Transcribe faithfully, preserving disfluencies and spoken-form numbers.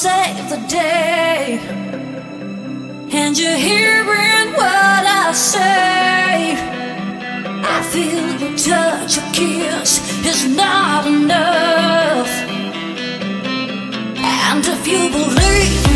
save the day. And you're hearing what I say. I feel your touch, your kiss is not enough. And if you believe